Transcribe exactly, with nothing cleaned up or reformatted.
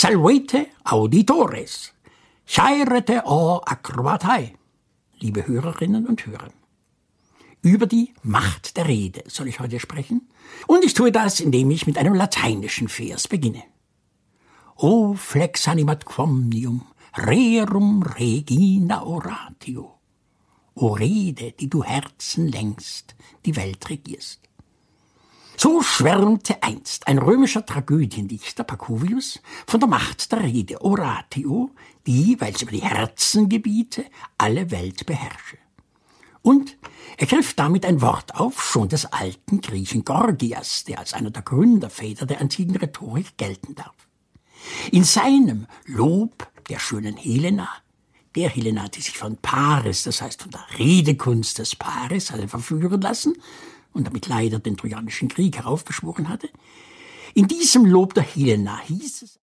Salvete auditores, chairete o acrobatai, liebe Hörerinnen und Hörer. Über die Macht der Rede soll ich heute sprechen, und ich tue das, indem ich mit einem lateinischen Vers beginne. O flex animat quomnium, rerum regina oratio. O Rede, die du Herzen längst, die Welt regierst. So schwärmte einst ein römischer Tragödiendichter Pacuvius von der Macht der Rede, Oratio, die, weil sie über die Herzen gebiete, alle Welt beherrsche. Und er griff damit ein Wort auf, schon des alten Griechen Gorgias, der als einer der Gründerväter der antiken Rhetorik gelten darf. In seinem Lob der schönen Helena, der Helena, die sich von Paris, das heißt von der Redekunst des Paris, hatte verführen lassen und damit leider den Trojanischen Krieg heraufbeschworen hatte, in diesem Lob der Helena hieß es,